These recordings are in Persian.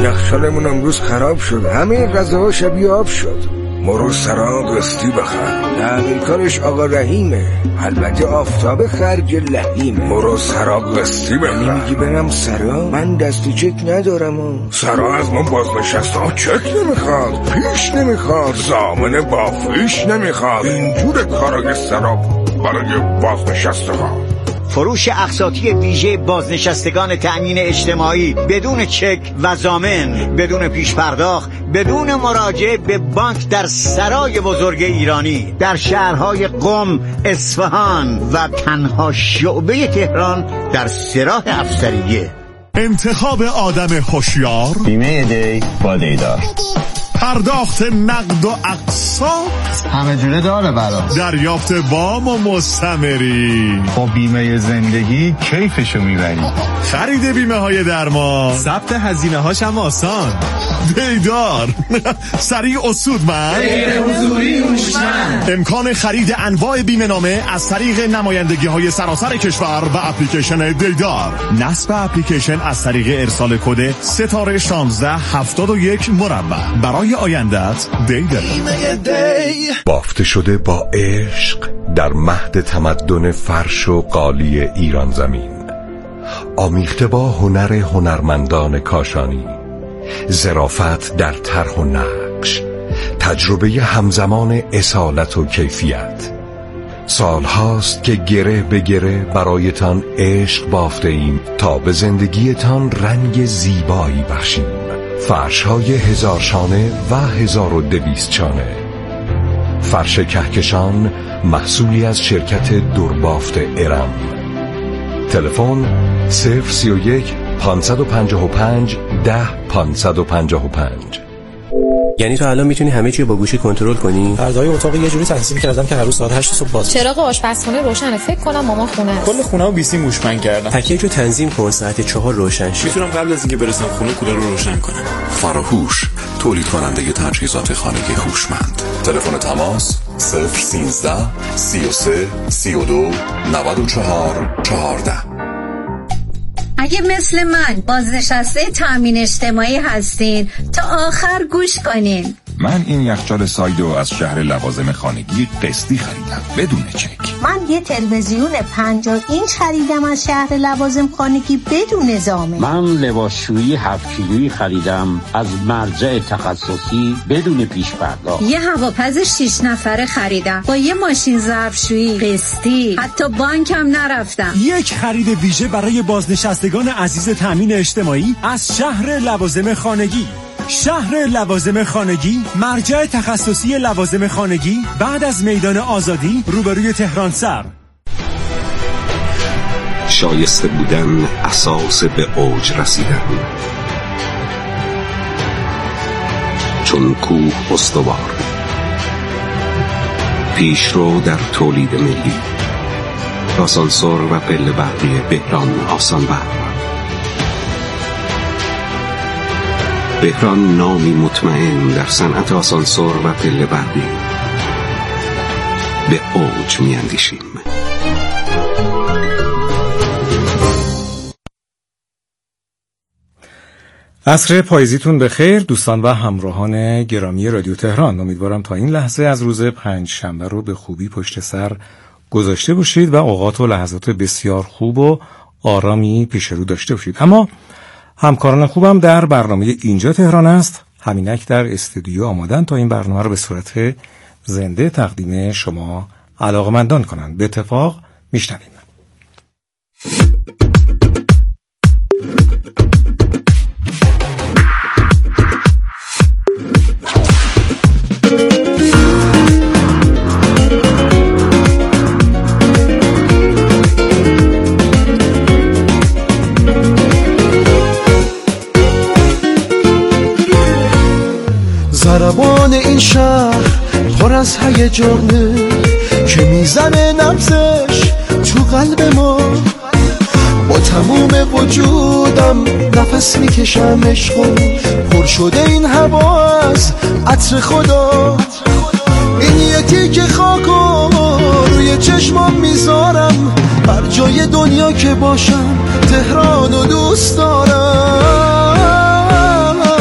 یخچالمون امروز خراب شد، همه غذاها شبیه آب شد. مرو سرا قسطی بخر، تعمیرکارش آقا رحیمه، البته آفتاب خرج لحیمه. مرو سرا قسطی بخر. میگی برم سرا؟ من دست چک ندارم. سرا از ما بازنشسته ها چک نمیخواد، پیش نمیخواد، ضامن با فیش نمیخواد. اینجور کارای سرا برای بازنشسته ها. فروش اقساطی ویژه بازنشستگان تأمین اجتماعی بدون چک و ضامن، بدون پیش پرداخت، بدون مراجعه به بانک در سرای بزرگ ایرانی در شهرهای قم، اصفهان و تنها شعبه تهران در سراح افسریه. انتخاب آدم هوشیار، بیمه دی با دیدار، پرداخت نقد و اقساط همه جوره داره برام، دریافت وام و مستمری. با بیمه زندگی کیفشو میبری. خرید بیمه های درمان، ثبت هزینه هاش هم آسان. دیدار سریع و سودمند، غیر حضوری هوشمند. امکان خرید انواع بیمه نامه از طریق نمایندگی های سراسر کشور و اپلیکیشن دیدار. نصب اپلیکیشن از طریق ارسال کد ستاره 1671 مربع. برای آیندت دیدار. بافته شده با عشق در مهد تمدن فرش و قالی ایران زمین، آمیخته با هنر هنرمندان کاشانی، ظرافت در طرح و نقش، تجربه همزمان اصالت و کیفیت. سالهاست که گره به گره برایتان عشق بافته ایم تا به زندگیتان رنگ زیبایی بخشیم. فرش‌های 1000 شانه و 1200 شانه. فرش کهکشان محصولی از شرکت دربافت ارم. تلفن 031 555 10 555. یعنی تو الان میتونی همه چی با گوشی کنترل کنی؟ پرده‌های اتاق یه جوری تنظیم کردم که هر روز ساعت 8 صبح باز. چراغ آشپزخونه روشنه، فکر کنم مامان خونه است. کل خونه‌مو بیسی موشمن کردم. پکیجو تنظیم کن ساعت 4 روشن شه. میتونم قبل از اینکه برسم خونه کولر رو روشن کنم. فراهوش، تولید کننده تجهیزات خانگی هوشمند. تلفن تماس 013 33 32 94 14. اگه مثل من بازنشسته تأمین اجتماعی هستین تا آخر گوش کنین. من این یخچال سایدو از شهر لوازم خانگی قسطی خریدم بدون چک. من یه تلویزیون 50 اینچ خریدم از شهر لوازم خانگی بدون ضامن. من لباسشویی 7 کیلویی خریدم از مرجع تخصصی بدون پیش پرداخت. یه هواپز 6 نفره خریدم با یه ماشین ظرفشویی قسطی، حتی بانکم نرفتم. یک خرید ویژه برای بازنشستگان عزیز تأمین اجتماعی از شهر لوازم خانگی. شهر لوازم خانگی، مرجع تخصصی لوازم خانگی بعد از میدان آزادی روبروی تهران سر. شایسته بودن اساس به اوج رسیدن، چون کوه استوار، پیشرو در تولید ملی، آسانسور و پله برقی بهران آسانبر. بهران نامی مطمئن در صنعت آسانسور و پله برقی. به اوج میاندیشیم. عصر پاییزیتون بخیر دوستان و همراهان گرامی رادیو تهران. امیدوارم تا این لحظه از روز 5 شنبه رو به خوبی پشت سر گذاشته باشید و اوقات و لحظات بسیار خوب و آرامی پیش رو داشته باشید. اما همکاران خوبم در برنامه اینجا تهران است، همینک در استودیو آمادن تا این برنامه رو به صورت زنده تقدیم شما علاقمندان کنند. به اتفاق میشنویم. ضربان این شهر پر از هیجانه که میزنه نبضش تو قلب ما. با تموم وجودم نفس میکشم عشقو، پر شده این هوا از عطر خدا. این یکی که خاکو روی چشمام میذارم، هر جای دنیا که باشم تهرانو دوست دارم.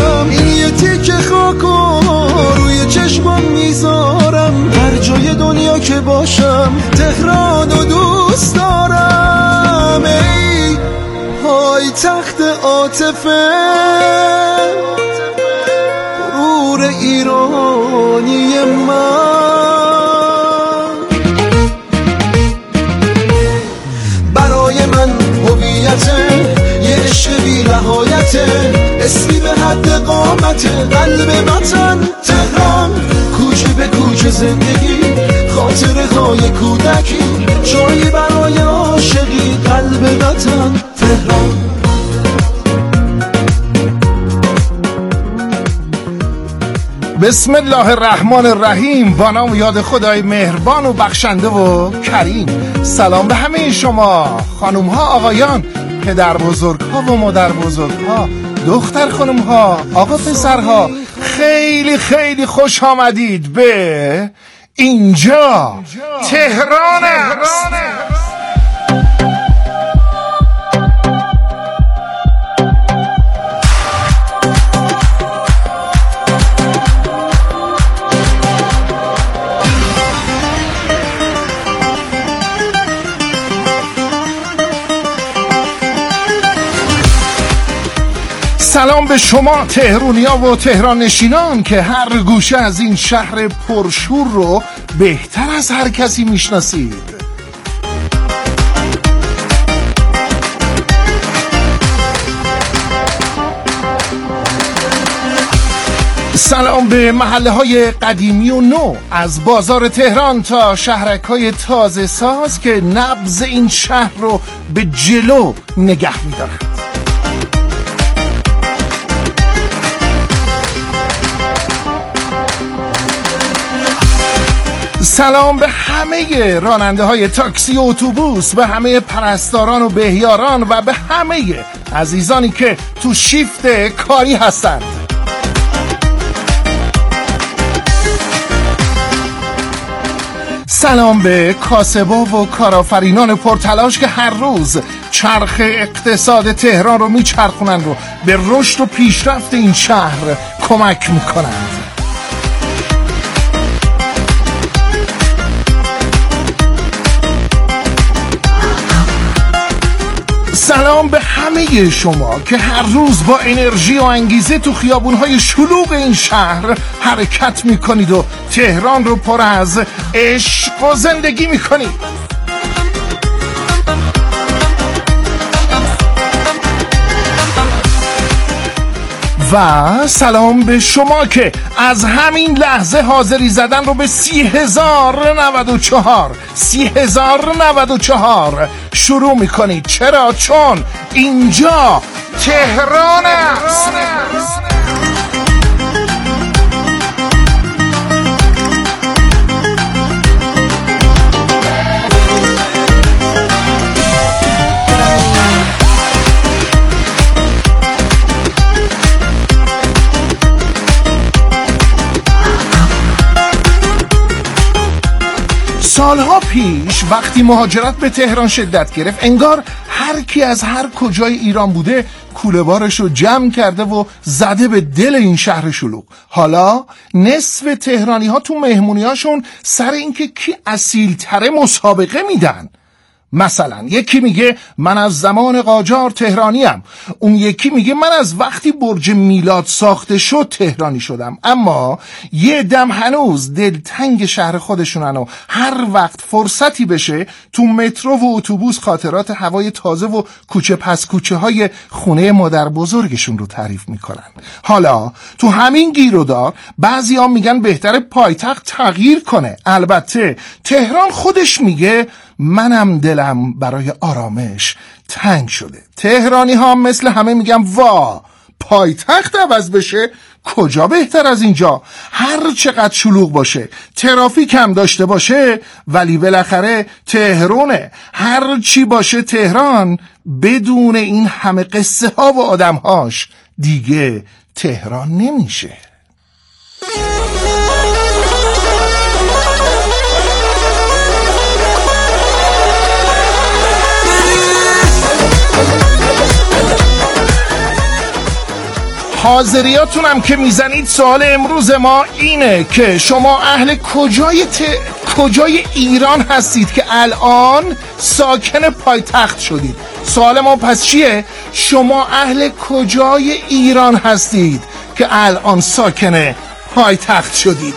پایتخت عاطفه، غرور ایرانی من. برای من هویته، یه عشق بی نهایته، اسمی به حد قامته، قلب وطن تهران، کوچه به کوچه زندگی، خاطره های کودکی، جایی برای عاشقی، قلب وطن تهران. بسم الله الرحمن الرحیم. با نام یاد خدای مهربان و بخشنده و کریم. سلام به همه شما خانوم ها، آقایان، پدر بزرگ ها و مادر بزرگ ها، دختر خانوم ها، آقا پسرها، خیلی خیلی خوش آمدید به اینجا تهران است. سلام به شما تهرونیا و تهران نشینان که هر گوشه از این شهر پرشور رو بهتر از هر کسی میشناسید. سلام به محله های قدیمی و نو، از بازار تهران تا شهرک های تازه ساز که نبض این شهر رو به جلو نگه می‌دارند. سلام به همه راننده های تاکسی و اتوبوس، به همه پرستاران و بهیاران و به همه عزیزانی که تو شیفت کاری هستند. سلام به کاسبا و کارآفرینان پرتلاش که هر روز چرخ اقتصاد تهران رو میچرخونند و به رشد و پیشرفت این شهر کمک میکنند. سلام به همه شما که هر روز با انرژی و انگیزه تو خیابون‌های شلوغ این شهر حرکت میکنید و تهران رو پر از عشق و زندگی میکنید. و سلام به شما که از همین لحظه حاضری زدن رو به 30,094 شروع میکنید. چرا؟ چون اینجا تهران است. سالها پیش وقتی مهاجرت به تهران شدت گرفت، انگار هر کی از هر کجای ایران بوده کوله بارش رو جمع کرده و زده به دل این شهر شلوغ. حالا نصف تهرانی ها تو مهمونی هاشون سر اینکه کی اصیل تره مسابقه میدن. مثلا یکی میگه من از زمان قاجار تهرانیم، اون یکی میگه من از وقتی برج میلاد ساخته شد تهرانی شدم. اما یه دم هنوز دلتنگ شهر خودشونن و هر وقت فرصتی بشه تو مترو و اتوبوس خاطرات هوای تازه و کوچه پس کوچه های خونه مادر بزرگشون رو تعریف میکنن. حالا تو همین گیر و دار بعضی ها میگن بهتره پایتخت تغییر کنه. البته تهران خودش میگه منم دلم برای آرامش تنگ شده. تهرانی ها مثل همه میگم وا پایتخت عوض بشه کجا بهتر از اینجا. هر چقدر شلوغ باشه، ترافیک هم داشته باشه، ولی بالاخره تهرانه. هر چی باشه تهران بدون این همه قصه ها و آدم هاش دیگه تهران نمیشه. حاضریاتونم که میزنید. سوال امروز ما اینه که شما اهل کجای ایران هستید که الان ساکن پایتخت شدید؟ سوال ما پس چیه؟ شما اهل کجای ایران هستید که الان ساکن پایتخت شدید؟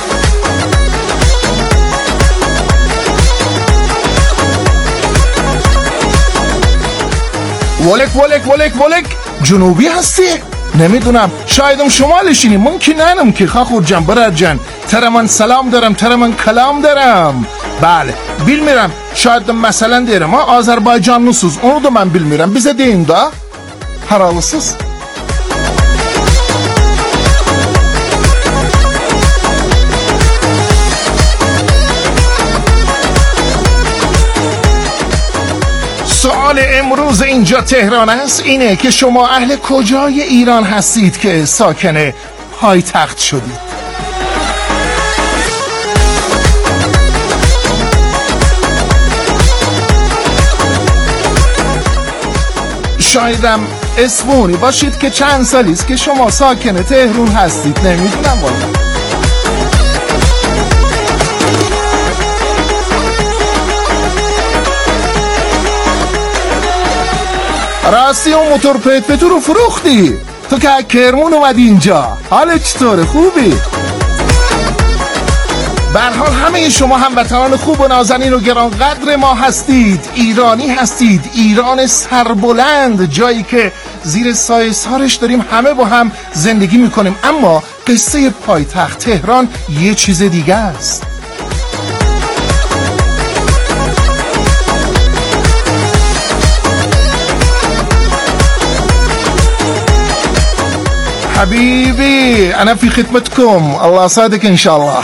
ولک جنوبی هستی؟ نمیدونم، شایدم شمالشینی، ممکن ننم که خاخور جان براد جان تر من سلام دارم، تر من کلام دارم. بله bilmiyorum, şayet مثلا derim ha Azerbaycanlısınız, onu da ben bilmiyorum, bize deyin da haralısınız. سوال امروز اینجا تهران است اینه که شما اهل کجای ایران هستید که ساکن پایتخت شدید؟ شایدم اسمونی باشید که چند سالی است که شما ساکن تهران هستید، نمیدونم والا. راستی اون موتور پتو رو فروختی؟ تو که کرمون اومدی اینجا، حالت چطوره؟ خوبی؟ به هر حال همه شما هموطنان خوب و نازنین و گرانقدر ما هستید، ایرانی هستید، ایران سربلند، جایی که زیر سایه سارش داریم همه با هم زندگی میکنیم. اما قصه پایتخت تهران یه چیز دیگه است. حبيبي أنا في خدمتكم، الله صادق إن شاء الله.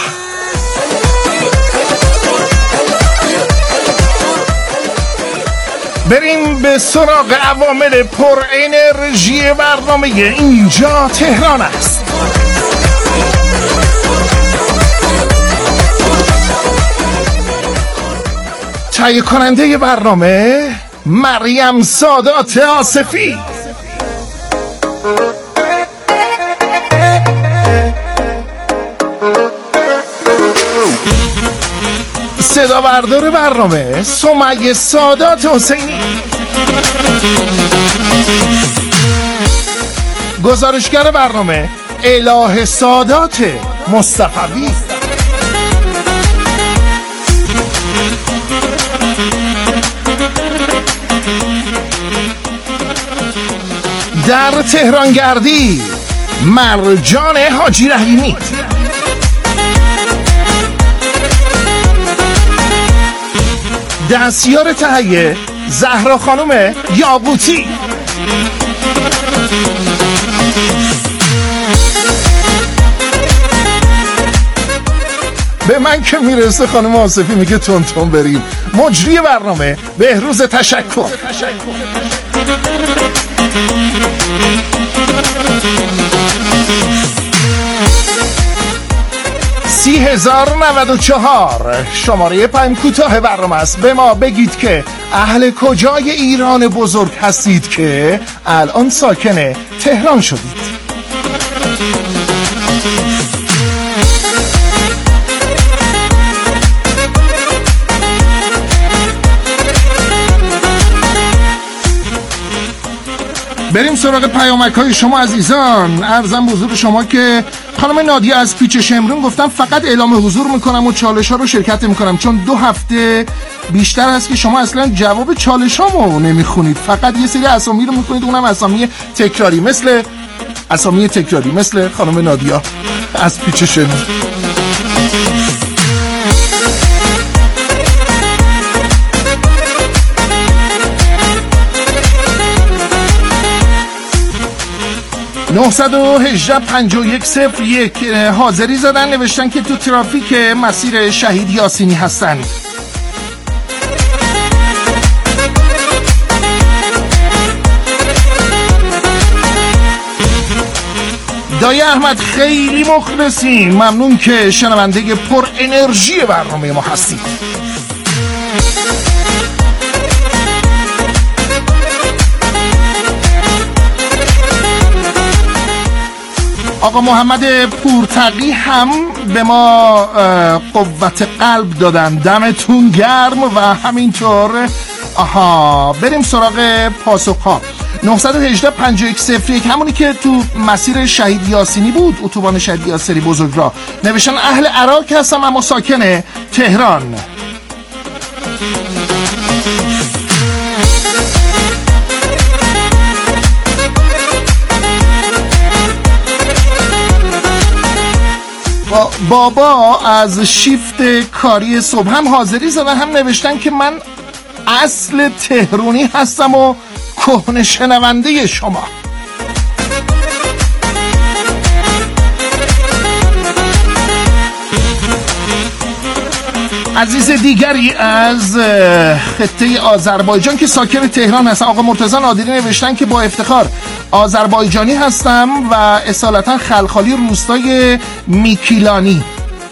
بریم به سراغ عوامل پر انرژی برنامه اینجا تهران است. تهیه کننده برنامه مریم سادات آصفی، صدا بردار برنامه سمیه سادات حسینی، گزارشگر برنامه اله سادات مصطفی، در تهران گردی مرجان حاجی رحیمی، دستیار تهیه زهرا خانم یاقوتی، به من که میرسه خانم آصفی میگه تون تون بریم. مجری برنامه بهروز تشکر، 30,094 شماره پیام کوتاه برنامه است. به ما بگید که اهل کجای ایران بزرگ هستید که الان ساکن تهران شدید. بریم سراغ پیامک‌های شما عزیزان. عرضم حضور شما که خانم نادیه از پیچ شمرون گفتم فقط اعلام حضور میکنم و چالش‌ها رو شرکت میکنم، چون 2 هفته بیشتر است که شما اصلا جواب چالش‌هامو نمیخونید، فقط یه سری اسامی رو میخونید، اونم اسامی تکراری مثل خانم نادیه از پیچ شمرون. (918-5101) حاضری زدن، نوشتن که تو ترافیک مسیر شهید یاسینی هستند. دایی احمد خیلی مخلصین، ممنون که شنونده پر انرژی برنامه ما هستید. آقا محمد پورتقی هم به ما قوت قلب دادن، دمتون گرم. و همینطور بریم سراغ پاسخ‌ها. 918-5101 همونی که تو مسیر شهید یاسینی بود، اتوبان شهید یاسینی بزرگراه، نوشتن اهل عراق هستم اما ساکن تهران. بابا از شیفت کاری صبح هم حاضری زدن، هم نوشتن که من اصل تهرونی هستم و کهنه شنونده شما. عزیز دیگری از خطه آذربایجان که ساکن تهران هستن، آقا مرتضی نادری، نوشتن که با افتخار آذربایجانی هستم و اصالتا خلخالی روستای میکیلانی.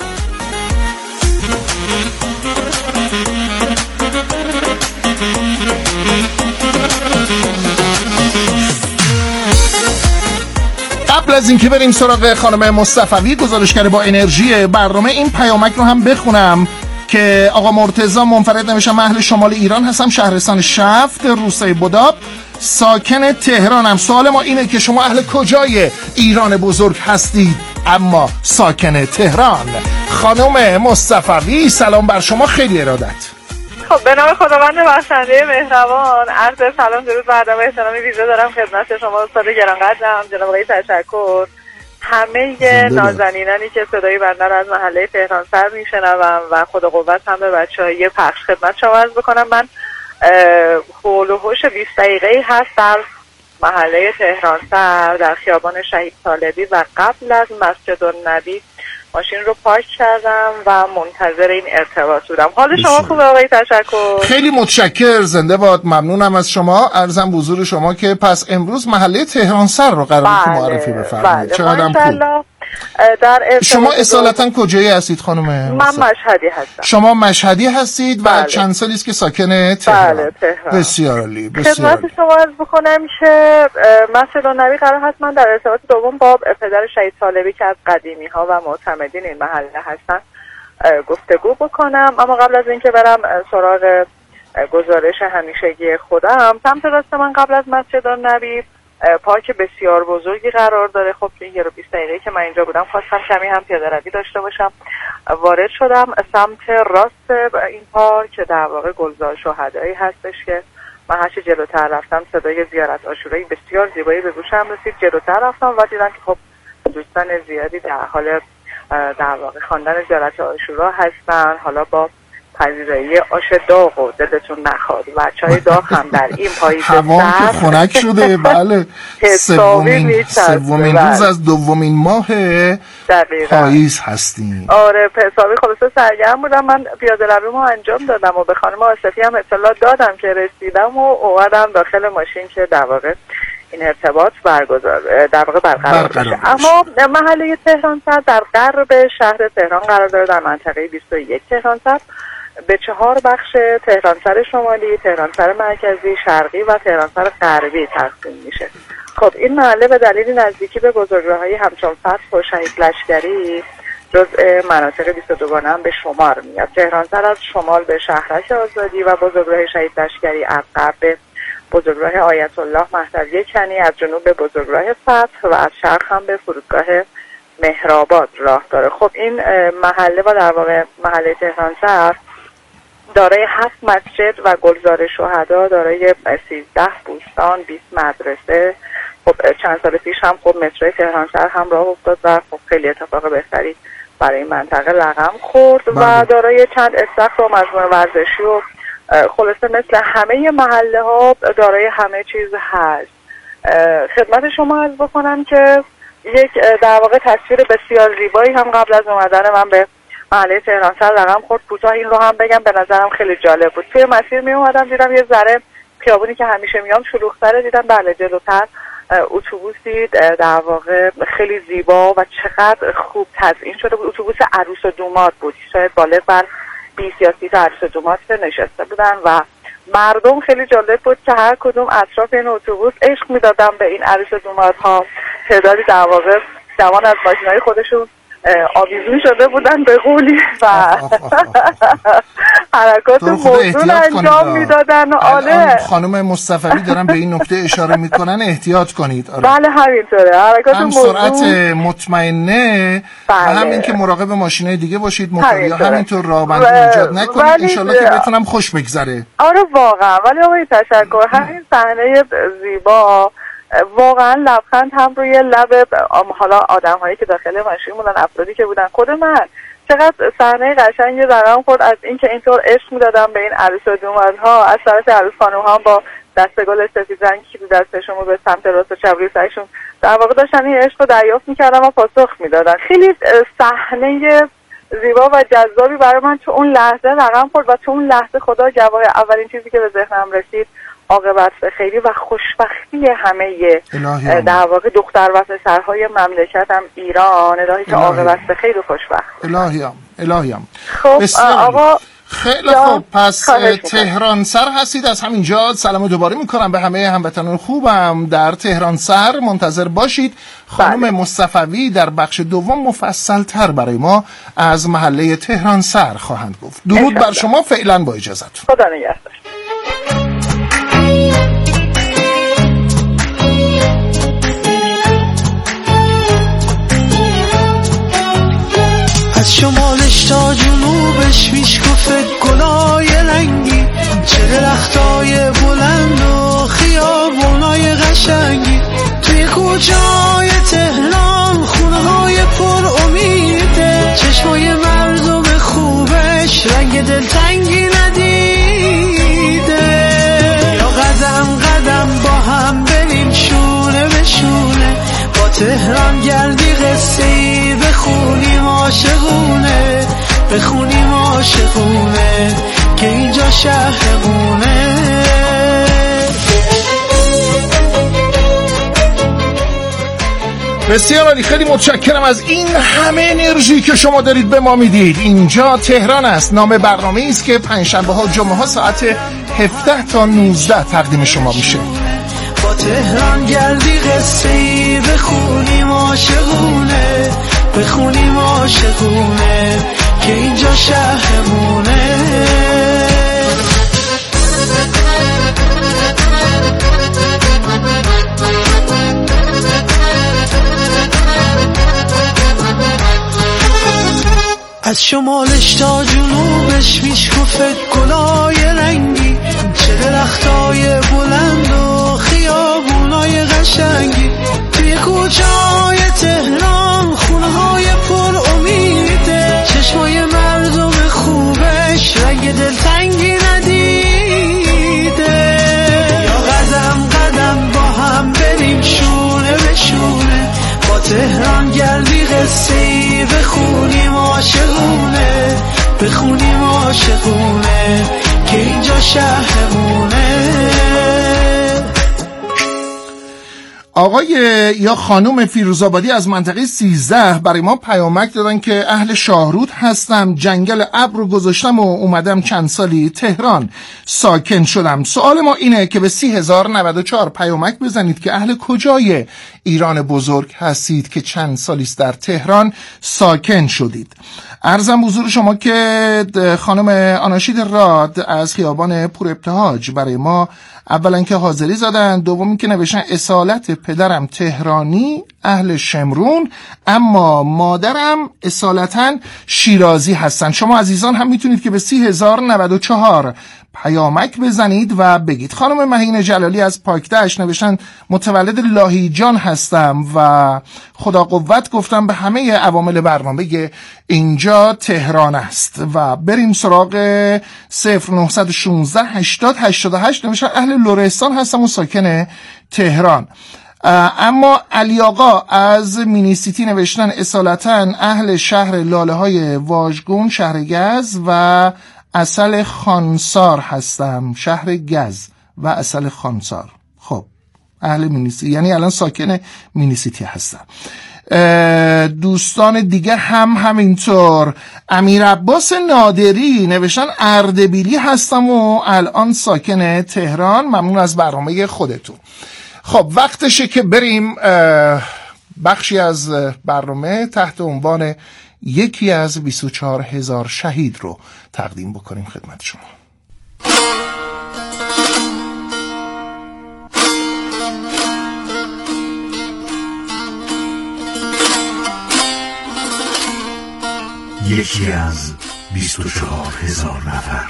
قبل از اینکه بریم سراغ خانم مصطفوی گزارشگر با انرژی برنامه، این پیامک رو هم بخونم که آقا مرتضی منفرد نوشتن من اهل شمال ایران هستم، شهرستان شفت، روستای بداب، ساکن تهرانم. سوال ما اینه که شما اهل کجای ایران بزرگ هستید اما ساکن تهران؟ خانم مصطفوی سلام بر شما، خیلی ارادت. خب به نام خداوند بخشنده مهربان، عرض سلام درود و ادب و احترامی ویژه دارم خدمت شما استاد گرانقدرم جناب آقای تشکر، همه نازنینانی که صدای بنده رو از محله تهران سر میشنوم و خدا قوت هم به بچه‌های پخش خدمت شما عرض بکنم. من حول و حوش 20 دقیقه‌ای هست در محله تهران سر در خیابان شهید طالبی و قبل از مسجد النبی ماشین رو پارک کردم و منتظر این ارتباط بودم. حال شما خوبه آقای تشکر؟ خیلی متشکر، زنده باد، ممنونم از شما. عرضم به حضور شما که پس امروز محله تهران سر رو قراره که معرفی بفرمایید. چقدرم خوب. شما اصالتا کجایی هستید خانم؟ من مشهدی هستم. شما مشهدی هستید و چند سالی است که ساکن تهران؟ بله تهران. بسیار عالی، بسیار خدمت شما عرض بکنم که مسجد النبی قرار هست من در ارتباط دوم با پدر شهید طالبی که از قدیمی ها و معتمدین این محله هستن گفتگو بکنم، اما قبل از اینکه برم سراغ گزارش همیشگی خودم، سمت راست من قبل از مسجد النبی پارک بسیار بزرگی قرار داره. خب یه رو 20 دقیقه که من اینجا بودم خواستم کمی هم پیاده روی داشته باشم، وارد شدم سمت راست این پارک که در واقع گلزار شهدایی هستش که من هرچی جلوتر رفتم صدای زیارت عاشورایی بسیار زیبایی به گوشم رسید. جلوتر رفتم و دیدم که خب دوستان زیادی در حال در واقع خواندن زیارت عاشورا هستن، حالا با پذیرایی آش داغ و دلتون نخواد و چای داغ هم در این پاییز هوا که خنک شده. بله سومین روز از دومین ماه پاییز هستیم. آره حسابی خلاصه سرگرم بودم. من پیاده رویمو انجام دادم و به خانم آصفی هم اطلاع دادم که رسیدم و اومدم داخل ماشین که در واقع این ارتباط در واقع برقرار بشه. اما محله تهران سر در غرب شهر تهران قرار داره، در منطقه 21 تهران سر به 4 بخش تهرانسر شمالی، تهرانسر مرکزی، شرقی و تهرانسر غربی تقسیم میشه. خب این محله به دلیل نزدیکی به بزرگراه‌های همچون فتح و شهید لشکری جزء مناطق 22 گانه هم به شمار میاد. تهرانسر از شمال به شهرک آزادی و بزرگراه شهید لشکری، از غرب به بزرگراه آیت الله مهدوی کنی، از جنوب به بزرگراه فتح و از شرق هم به فرودگاه مهرآباد راه داره. خب این محله و در واقع محله تهرانسر دارای 7 مسجد و گلزار شهدا، دارای 13 بوستان، 20 مدرسه. خب چند سال پیش هم خب مترو تهرانسر هم راه افتاد و خب خیلی اتفاق بهتری برای این منطقه رقم خورد و دارای چند استخر و مجموعه ورزشی و خلاصه مثل همه محله ها دارای همه چیز هست. خدمت شما عرض بکنم که یک در واقع تصویر بسیار زیبایی هم قبل از اومدن من به محله تهرانسر رقم خورد. کوتاه این رو هم بگم، به نظرم خیلی جالب بود. توی مسیر می اومدم دیدم یه ذره خیابونی که همیشه میام شلوغ‌تره، دیدم بله جلوتر اتوبوسی در واقع خیلی زیبا و چقدر خوب تزیین شده بود. اتوبوس عروس و دوماد بود، شاید بالغ بر 20 یا 30 تا عروس و دوماد نشسته بودن و مردم خیلی جالب بود که هر کدوم اطراف این اتوبوس عشق میدادن به این عروس و دومادها. تعدادی در واقع جوان از ماشینای خودشون آویزون شده بودن به قولی و حرکات موزون انجام میدادن. آله خانم مصطفی دارن به این نکته اشاره میکنن احتیاط کنید. بله همینطوره، حرکات هم موزون، سرعت مطمئنه و هم اینکه مراقب ماشینای دیگه باشید، موتوریا همینطور راه ایجاد نکنید. انشالله که بهتونم خوش بگذره. آره واقعا. ولی آقای تشکر، همین صحنه زیبا واقعا لبخند هم روی لب حالا آدم هایی که داخل ماشین بودن، افرادی که بودن، خود من چقدر صحنه قشنگی رقم خورد از اینکه اینطور عشق میدادم به این عروس و دومادها از طرف عروس خانم ها با دستگل سفید رنگی که دستشون رو به سمت راست و چپ روی سرشون در واقع داشتن این عشق رو دریافت میکردن و پاسخ میدادن. خیلی صحنه زیبا و جذابی برای من تو اون لحظه رقم خورد و تو اون لحظه خدا گواه اولین چیزی که به ذهنم رسید عاقبت خیری و خوشبختی همه در واقع دختر و پسرهای مملکتم ایران. الهی که عاقبت خیر و خوشبخت. الهیم. خب آقا خیلی خوب، پس تهران سر هستید. از همینجا سلام دوباره میکنم به همه هموطنان خوبم در تهران سر. منتظر باشید خانم مصطفی در بخش دوم مفصل تر برای ما از محله تهران سر خواهند گفت. درود بر شما، فعلا با اجازهتون. خدا نگهدار. از شمالش تا جنوبش میشکفه گلای رنگی، چه درختای بلند و خیابونای قشنگی، توی کوچه‌های تهران خونه‌های پر امیده، چشمای مردم خوبش رنگ دلتنگی ندیده. یا قدم قدم با هم بریم شونه به شونه، با تهران گردی قصه‌ای بخونیم عاشقونه، بخونیم عاشقونه که اینجا شهرمونه. بسیار عالی، خیلی متشکرم از این همه انرژی که شما دارید به ما میدید. اینجا تهران است، نام برنامه است که پنجشنبه ها و جمعه ها ساعت 17 تا 19 تقدیم شما میشه. با تهران گردی قصه‌ای بخونیم عاشقونه، بخونیم عاشقونه که اینجا شهرمونه. از شمالش تا جنوبش میشکفه گلای رنگی، چه درختای بلند و خیابونای قشنگی، توی کوچه‌های تهران خونه‌های پر امیده، چشمای مردم خوبش رنگ دلتنگی ندیده. یا قدم قدم با هم بریم شونه به شونه، با تهران گردی قصه‌ای بخونیم عاشقونه، بخونیم عاشقونه که اینجا شهرمونه. آقای یا خانم فیروزآبادی از منطقه 13 برای ما پیامک دادن که اهل شاهرود هستم، جنگل ابر رو گذاشتم و اومدم چند سالی تهران ساکن شدم. سوال ما اینه که به 30,094 پیامک بزنید که اهل کجای ایران بزرگ هستید که چند سالیست در تهران ساکن شدید. عرضم حضور شما که خانم آناشید راد از خیابان پور ابتهاج برای ما اولا که حاضری زدن، دومی که نوشتن اصالت پدرم تهرانی اهل شمرون اما مادرم اصالتا شیرازی هستن. شما عزیزان هم میتونید که به 30,094 پیامک بزنید و بگید. خانم مهین جلالی از پاکدشت نوشتن متولد لاهیجان هستم و خدا قوت گفتم به همه عوامل برنامه اینجا تهران است. و بریم سراغ 0916 80 88 نوشتن اهل لرستان هستم و ساکن تهران. اما علی آقا از مینیسیتی نوشتن اصالتا اهل شهر لاله های واژگون شهر گز و اصل خانسار هستم، شهر گز و اصل خانسار. خب اهل مینیسیتی یعنی الان ساکن مینیسیتی هستم. دوستان دیگه هم همینطور. امیر عباس نادری نوشتن اردبیلی هستم و الان ساکن تهران. ممنون از برنامه خودتون. خب وقتشه که بریم بخشی از برنامه تحت عنوان یکی از 24,000 شهید رو تقدیم بکنیم خدمت شما. یکی از 24,000 نفر.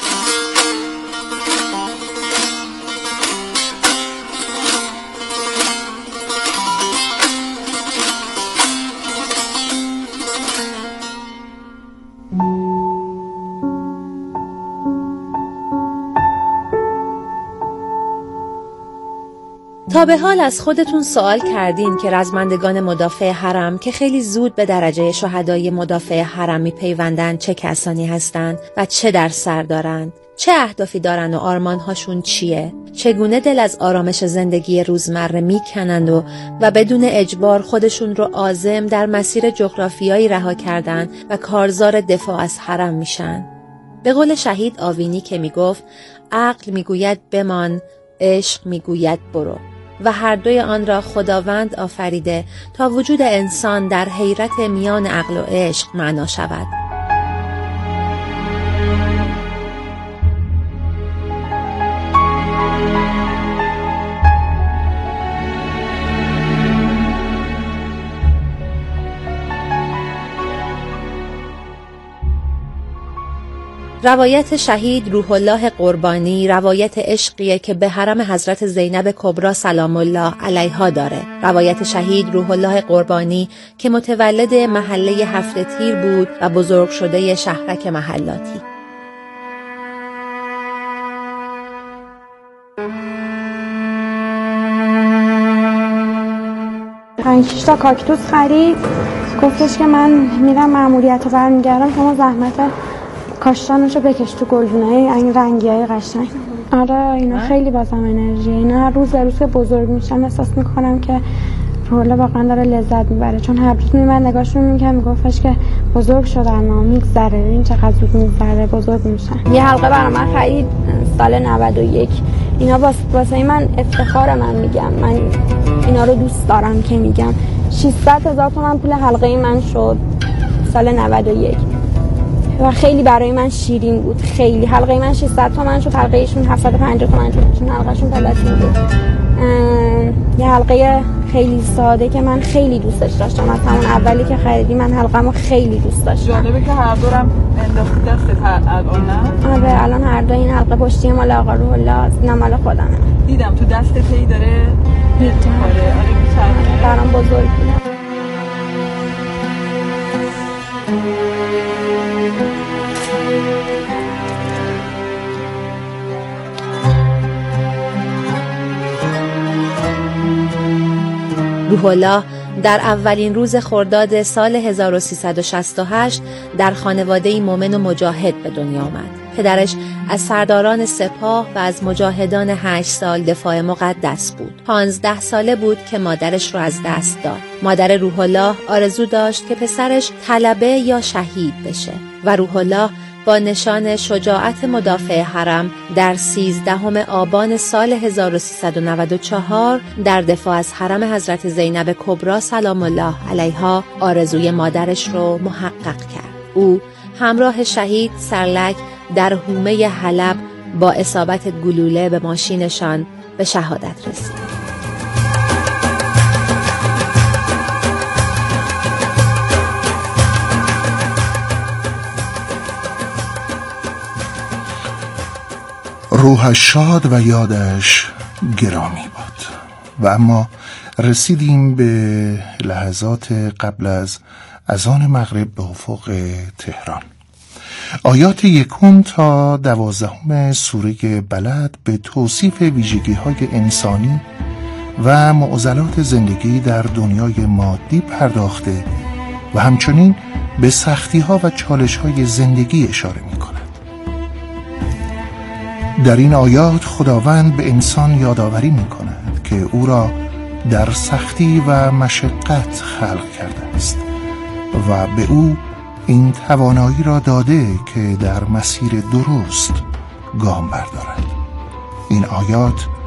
تا به حال از خودتون سوال کردین که رزمندگان مدافع حرم که خیلی زود به درجه شهدای مدافع حرم میپیوندن چه کسانی هستند و چه در سر دارند؟ چه اهدافی دارن و آرمانهاشون چیه؟ چگونه دل از آرامش زندگی روزمره میکنند و بدون اجبار خودشون رو عازم در مسیر جغرافیایی رها کردن و کارزار دفاع از حرم میشن؟ به قول شهید آوینی که میگفت عقل میگوید بمان، عشق میگوید برو، و هر دوی آن را خداوند آفریده تا وجود انسان در حیرت میان عقل و عشق معنا شود. روایت شهید روح الله قربانی روایت عشقیه که به حرم حضرت زینب کبری سلام الله علیها داره. روایت شهید روح الله قربانی که متولد محله هفت تیر بود و بزرگ شده شهرک محلاتی. پنج تا کاکتوس خرید، گفتش که من میرم مأموریت رو برمیگردم، شما زحمت کاشتانشو بکش تو گلدونای این رنگیای قشنگ. آره اینا خیلی بازم انرژیه. اینا روز به روز که بزرگ میشن احساس میکنم که رولا واقعا داره لذت میبره، چون هر روز من نگاهشون میکنم میگفتش که بزرگ شدن و میگذره، این چقدر زود میگذره، بزرگ میشن. یه حلقه برای من خرید سال 91. اینا واسه من افتخار، من میگم من اینا رو دوست دارم که میگم 600,000 تومان پول حلقه من شد سال 91 و خیلی برای من شیرین بود. خیلی حلقه من 600 تومان شد، حلقه ایشون 750 تومان شد، چون حلقهشون پلاستیکی بود. یه حلقه خیلی ساده که من خیلی دوستش داشتم. از همون اولی که خریدی من حلقه‌مو خیلی دوست داشتم. جالبه که هر دورم انداختی دستت الان نه؟ آره الان هر دو این حلقه پشتی مال آقا روح الله، نه مال خودمه. دیدم تو دستت هی داره میچرخه. آره میچرخه. برام بزرگ بود. روح الله در اولین روز خرداد سال 1368 در خانواده‌ای مؤمن و مجاهد به دنیا آمد. پدرش از سرداران سپاه و از مجاهدان 8 سال دفاع مقدس بود. 15 ساله بود که مادرش رو از دست داد. مادر روح الله آرزو داشت که پسرش طلبه یا شهید بشه و روح الله با نشان شجاعت مدافع حرم در 13 آبان سال 1394 در دفاع از حرم حضرت زینب کبری سلام الله علیها آرزوی مادرش رو محقق کرد. او همراه شهید سرلک در حومه حلب با اصابت گلوله به ماشینشان به شهادت رسید. روحش شاد و یادش گرامی باد. و اما رسیدیم به لحظات قبل از اذان مغرب به افق تهران. آیات 1 تا 12 سوره بلد به توصیف ویژگی‌های انسانی و معضلات زندگی در دنیای مادی پرداخته و همچنین به سختی‌ها و چالش‌های زندگی اشاره می‌کند. در این آیات خداوند به انسان یادآوری می‌کند که او را در سختی و مشقت خلق کرده است و به او این توانایی را داده که در مسیر درست گام بردارد. این آیات